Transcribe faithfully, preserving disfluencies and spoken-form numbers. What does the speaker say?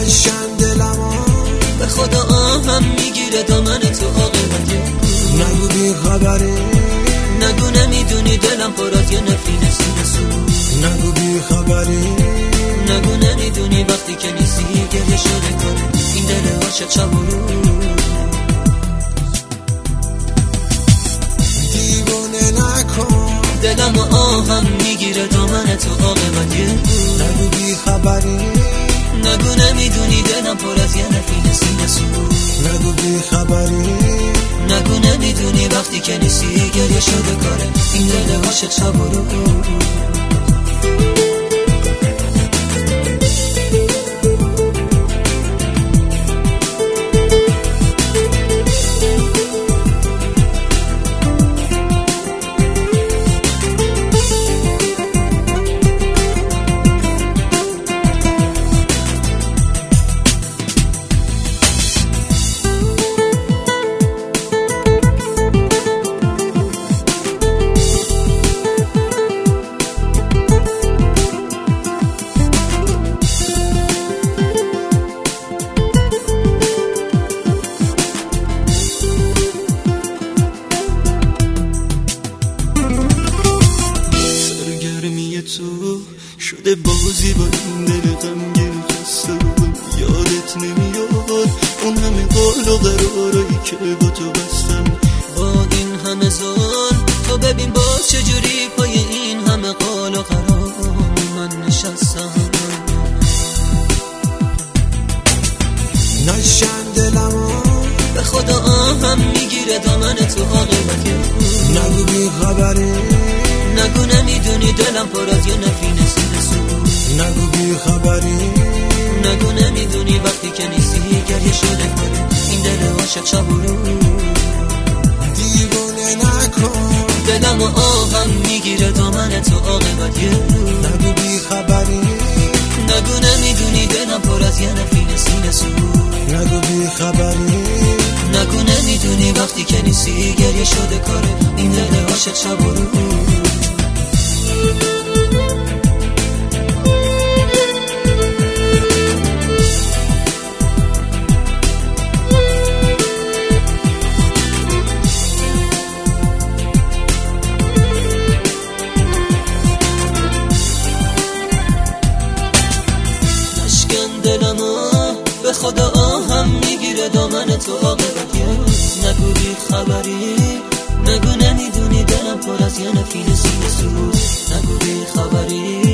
نشکن دلمو به خدا آهم میگیره دامن تو عاقبت نگو بی خبری نگو نمیدونی دلم پر از یه نفرین سینه سوز نگو بی خبری نگو نمیدونی وقتی که نیستی گریه شده کنه این دل عاشق شب و روز دیوونه نکن دلم و آهم میگیره دامن تو عاقبت نگو بی خبری نگو نمیدونی دلم پر از یه نفرین سینه سوز نگو بی خبری نگو نمیدونی وقتی که نیستی گریه شده کاره این دل عاشق شب و روز تو شده بازی با این دل غمگیر خسته یادت نمیاد اون همه قول و قرارایی که با تو بستم با این همه ظلم تو ببین باز چجوری پای این همه قول و قرار من نشستم نشکن دلمو به خدا آهم میگیره دامن تو عاقبت نگو بی خبری نگو نمیدونی دلم پر از یه نفرین سینه سوز نگو بی خبری نگو نمیدونی وقتی که نیستی گریه شده کنه این دل عاشق شب و روز دیوونه نکن دلم و آهم میگیره دامن تو عاقبت نگو بی خبری نگو نمیدونی دلم پر از یه نفرین سینه سوز نگو بی خبری نگو نمیدونی وقتی که نیستی گریه شده کاره این دل عاشق شب و روز به خدا آهم میگیره دامن تو عاقبت نگو بی خبری نگو نمیدونی دلم پر از یه نفرین سینه سوز نگو بی خبری